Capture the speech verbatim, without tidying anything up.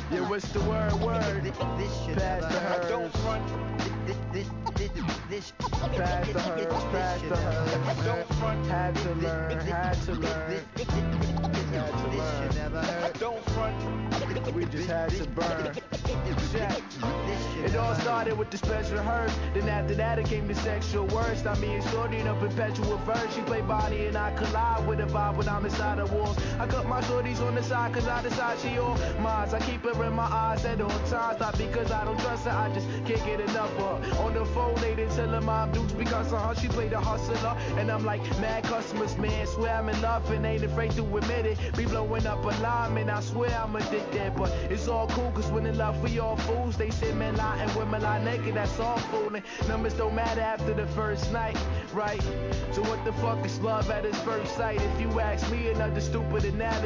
Yeah, what's the word? Word. Pass the herbs. Don't front. Pass the herbs. Pass the herbs. Don't front. Had to learn. Had to learn. Had to learn. Don't front. We just had to burn. Check. It all started with the special herbs. Then after that it came the sexual words. I mean, shorty in a perpetual verse. She play body and I collide with a vibe when I'm inside the walls. I cut my shorties on the side cause I decide she all mine. I keep her in my eyes at all times. Not because I don't trust her, I just can't get enough of her. On the phone they didn't tell her my dudes because of her. She played a hustler. And I'm like, mad customers, man. Swear I'm in love and ain't afraid to admit it. Be blowing up a line, and I swear I'm addicted. But it's all cool cause when in love for y'all fools, they say men lie and women lie naked. That's all fooling. Numbers don't matter after the first night, right? So what the fuck is love at its first sight? If you ask me, another stupid analogy.